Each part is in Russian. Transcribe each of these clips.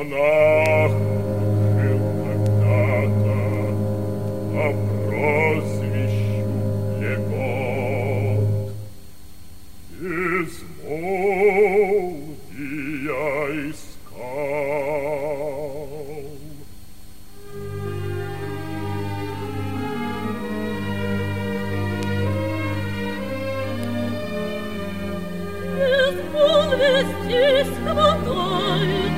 монах жил когда-то по прозвищу Легот. Безмолвия искал. Безмолвие здесь хватает.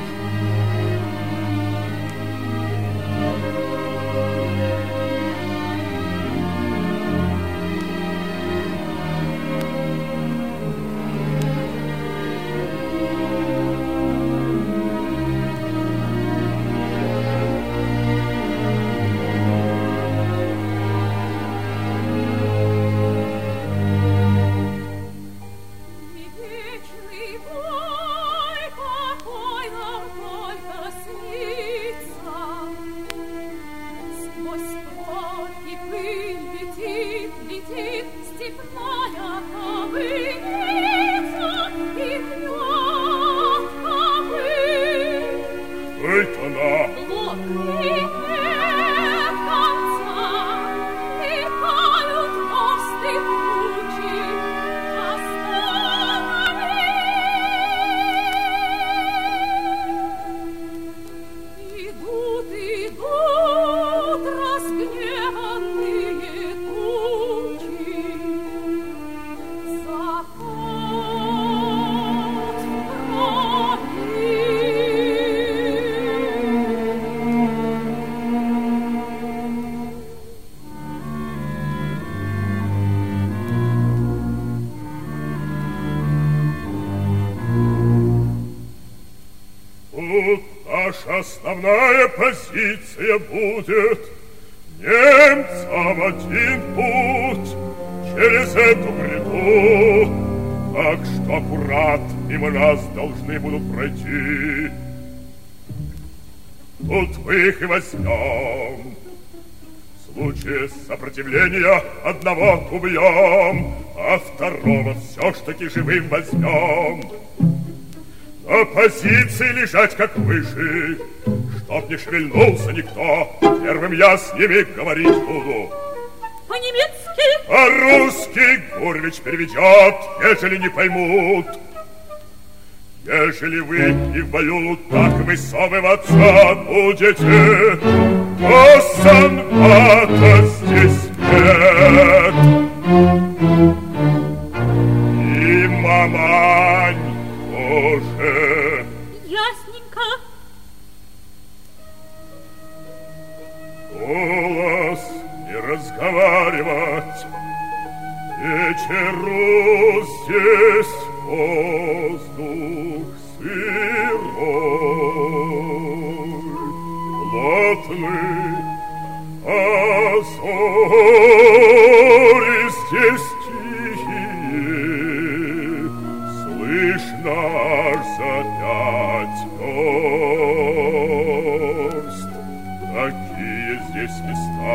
Наша основная позиция будет немцам один путь через эту гряду, так что аккурат мимо нас должны будут пройти. Тут мы их и возьмем. В случае сопротивления одного убьем, а второго все ж таки живым возьмем. На позиции лежать как выше, чтоб не шевельнулся никто. Первым я с ними говорить буду. По-немецки? По-русски Гурвич переведет, ежели не поймут. Ежели вы и в бою так высовываться будете, то санбата здесь нет. И мамань тоже. Ясненько. Голос не разговаривать. Вечеру здесь воздух сырой, плотный, а зори здесь тихие, слышно аж за 5 верст. Такие здесь места.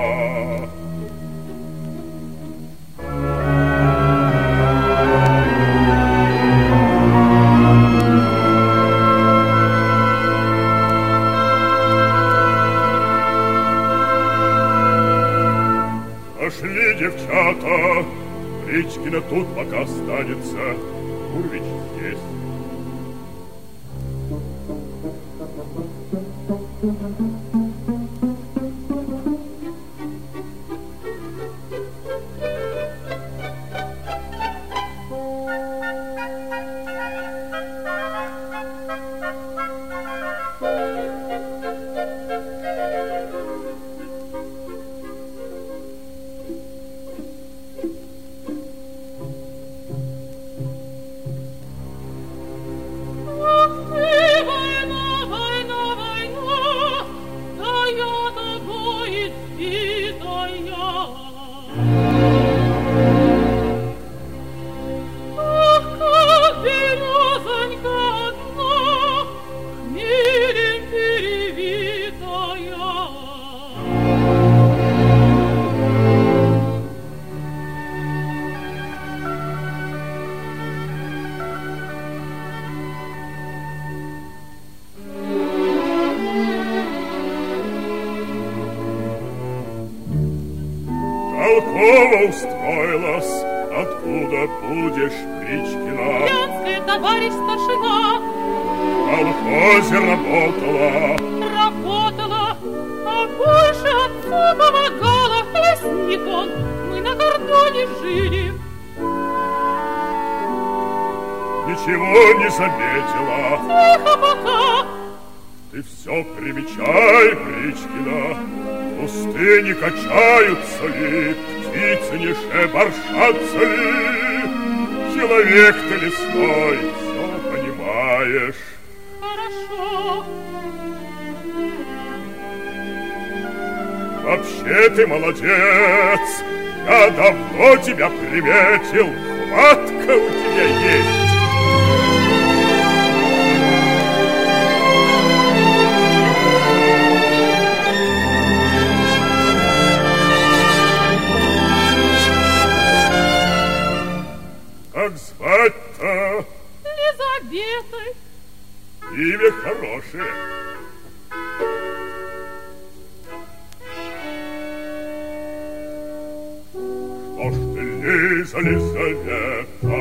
Пошли, девчата, Речкина тут пока останется, Гурвич здесь. устроилась? Откуда будешь, Бричкина? Пьянская, товарищ старшина. В колхозе работала. Работала, а больше отцу помогала. Лесник он, мы на кордоне жили. Ничего не заметила. Тихо пока. Ты все примечай, Бричкина. Пустыни качаются ли, птицы не шебаршатся ли? Человек ты лесной, все понимаешь. Хорошо. Вообще ты молодец. Я давно тебя приметил. Хватка у тебя есть. Как звать-то? Лизаветой. Имя хорошее. Что ж ты, Лиза, Лизавета,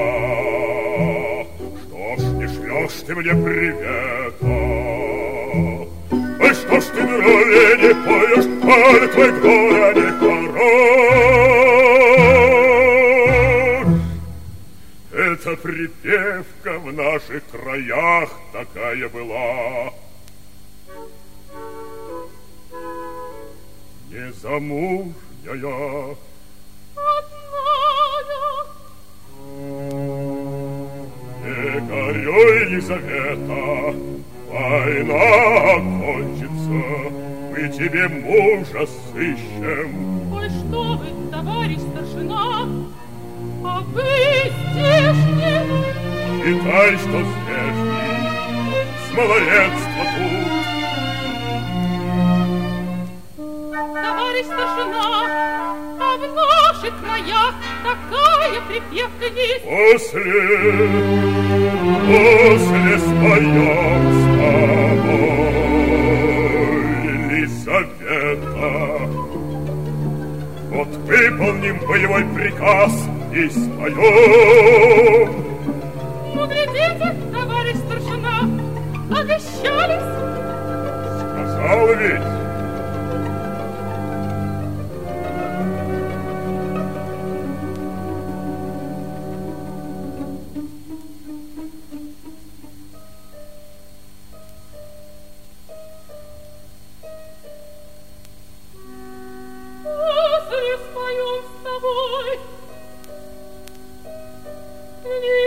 что ж не шлешь ты мне привета? Ой, что ж ты громе не поешь, коли твой горе не хорош? Эта припевка в наших краях такая была. Незамужняя. Не горюй, Елизавета, война окончится, мы тебе мужа сыщем. Ой, что вы, товарищ старшина, а вы здешний? Считай, что здешний, с малолетства тут. Товарищ старшина, а в наших краях такая припевка есть. После споем с тобой, Елизавета. Вот выполним боевой приказ и споем. Ну, глядите, товарищ старшина, обещались. Сказал ведь. После споем с тобой.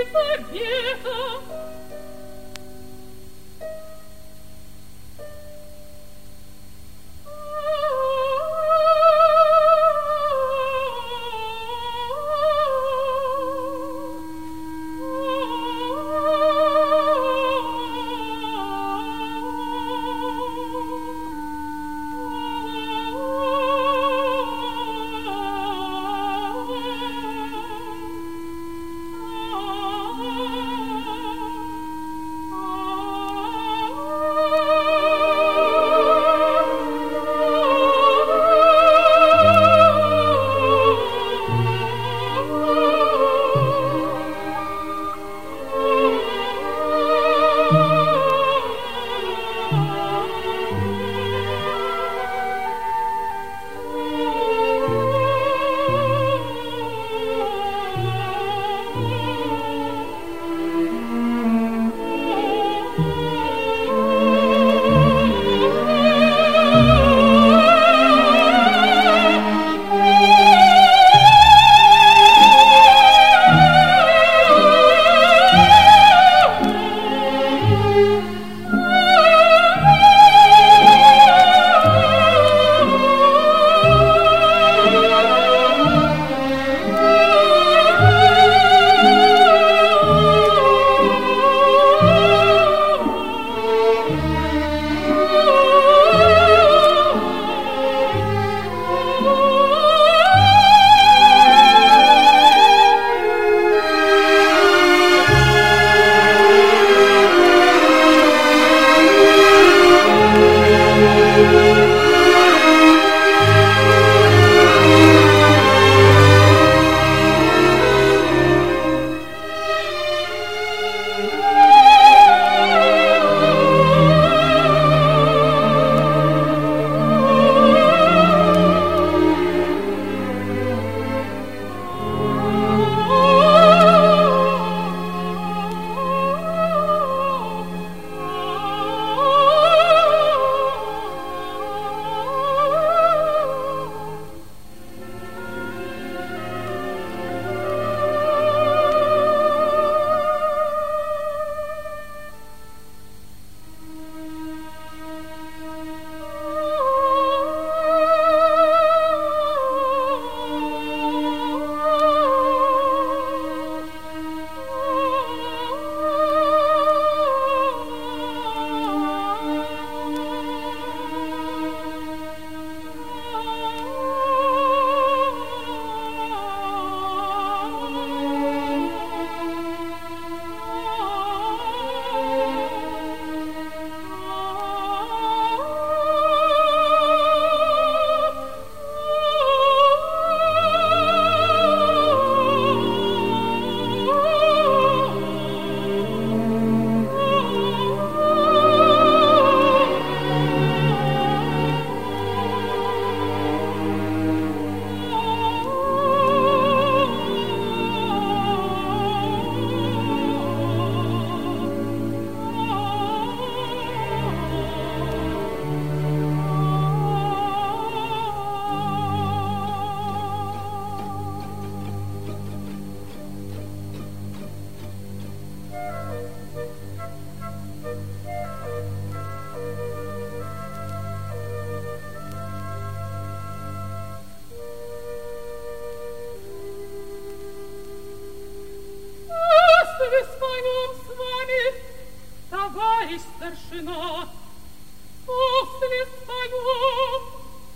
товарищ старшина, после споем.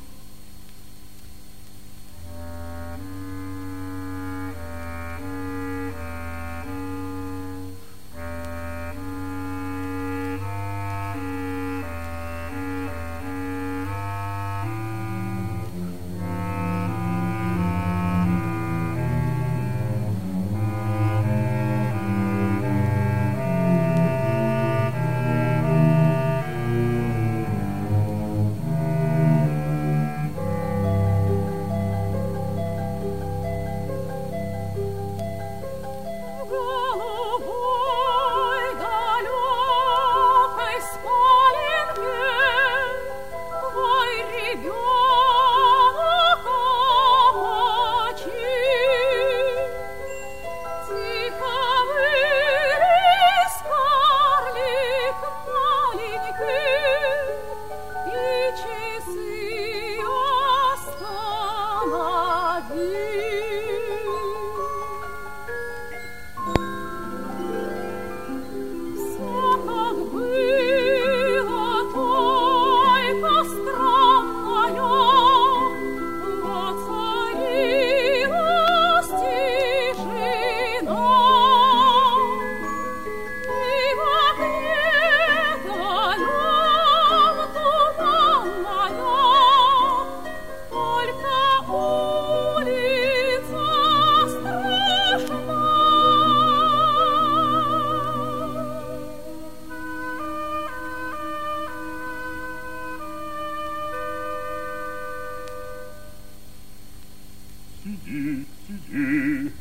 Сиди, сиди.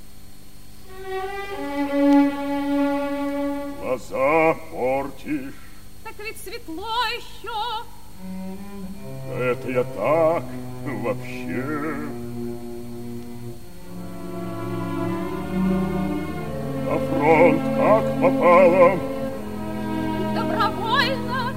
Глаза портишь. Так ведь светло еще. Это я так, вообще. На фронт как попало? Добровольно.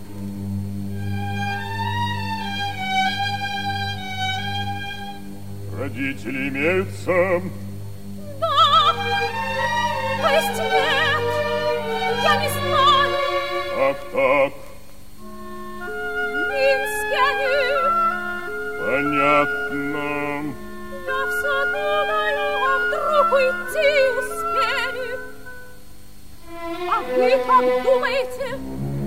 Родители имеются? Да. То есть нет. Я не знаю. Так. В Минске они. Понятно. Я все думаю, а вдруг уйти успели. А вы как думаете?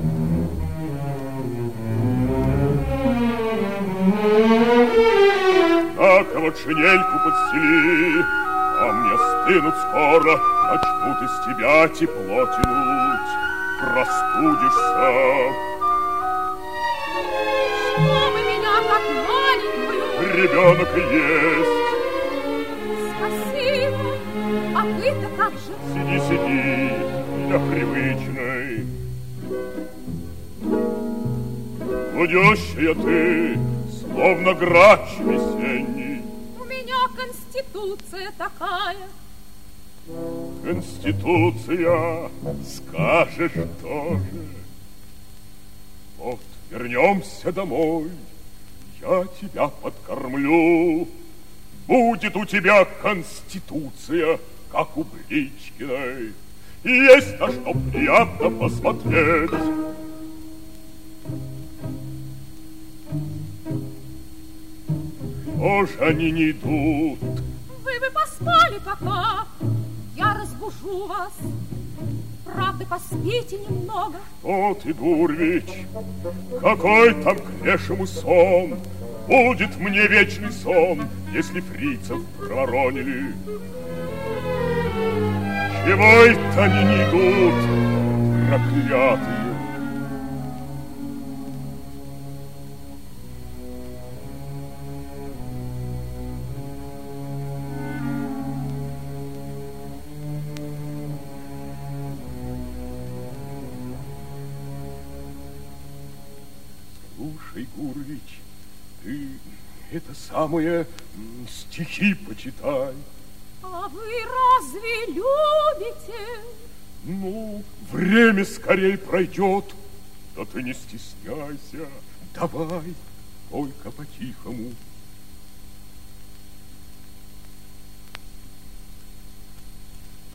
Так вот шинельку подстели, а мне стынут скоро, начнут из тебя тепло тянуть. Простудишься. Что вы меня как маленькую? Ребенок и есть. Спасибо. А вы-то как же? Сиди, я привычный. Худющая ты, словно грач весенний. У меня конституция такая. Конституция, скажешь тоже. Вот вернемся домой, я тебя подкормлю. Будет у тебя конституция, как у Бричкиной. И есть на что приятно посмотреть. Что ж они не идут? Вы бы поспали пока. Я разбужу вас. Правда, поспите немного. Что ты, Гурвич, какой там к лешему сон? Будет мне вечный сон, если фрицев проворонили. Чего это они не идут, проклятые? Слушай, Гурвич, ты это самое стихи почитай. А вы разве любите? Ну, время скорей пройдет. Да ты не стесняйся. Давай, только по-тихому.